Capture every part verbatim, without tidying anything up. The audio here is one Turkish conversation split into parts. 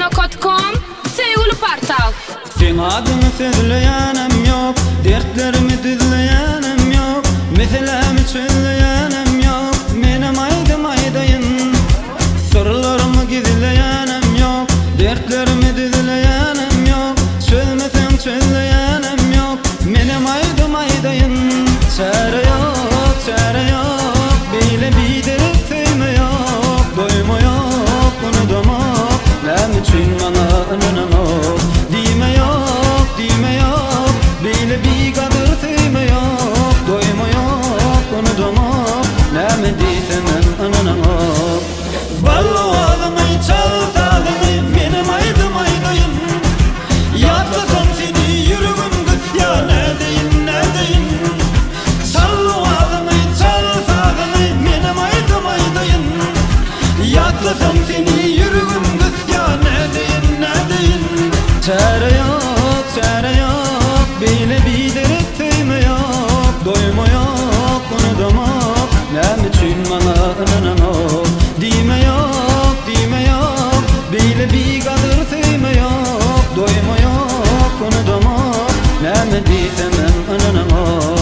blog nokta com sevgili portal. Sen adını söyleyenem yok, dertlerimi düzleyenem yok, meselemi söyleyenem yok, benim aydım aydayın. Sorularımı gizleyenem yok, dertlerimi düzleyenem yok, söylemesem söyleyenem yok, benim aydım aydayın. Çare yok, çare yok, böyle bir dert sevme yok, doyma yok, unutamam, ben için bana inanamam. Dime yok, dime yok, böyle bir kadır sevme yok, doyma yok, unutamam, ben diysem ben inanamam. Ballo ağzımı çal sağlımı, benim aydım aydayım. Yatlasam seni yürüğüm kız ya, neredeyim neredeyim. Sallo ağzımı çal sağlımı, benim aydım aydayım. Yatlasam seni yürüğüm kız ya, neredeyim neredeyim. Çare yok, çare yok, böyle bir dert sevme yok, doyma yok, unutamam, ben için bana inanamam. Dime yok, dime yok, böyle bir kadır sevme yok, doyma yok, unutamam, ben diysem ben inanamam.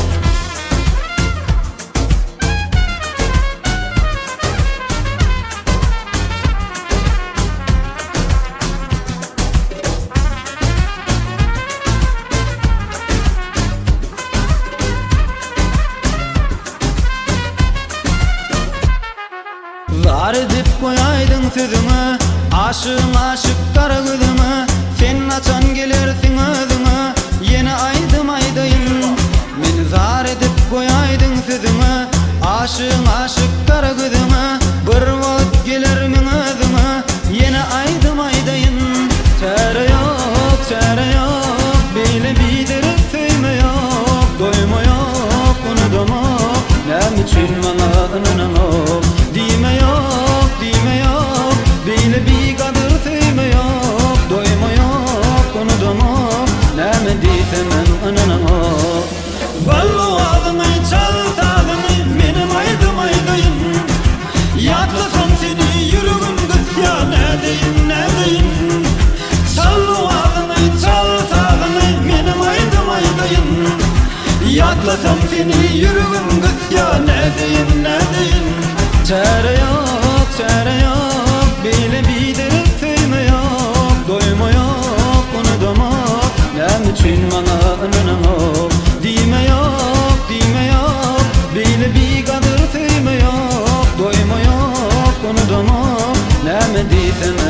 Var edip koyaydın sözümü, aşığım aşık kara gözümü, sen açan gelirsin özümü, yine aydım aydayım. Beni zar edip koyaydın sözümü, aşığım aşık kara gözümü, bir vakit gelirmin özümü, yine aydım aydayım. Çare yok, çare yok, böyle bir dert sevme yok, doyma yok, unutamam, ben için bana inanamam. Dime yok, dime yok, böyle bir kadır sevme yok, doyma yok, unutamam, ne diysem ben inanamam. Ballo ağzımı çal sağlımı, benim aydım aydayım. Yatlasam seni yürüğüm kız ya, neredeyim neredeyim. Sallo ağzımı çal sağlımı, benim aydım aydayım. Yatlasam seni yürüğüm kız ya, neredeyim neredeyim. Çare yok, çare yok, böyle bir dert sevme yok, doyma yok, unutamam, ben için bana inanamam. Dime yok, dime yok, böyle bir kadır sevme yok, doyma yok, unutamam, ne diysem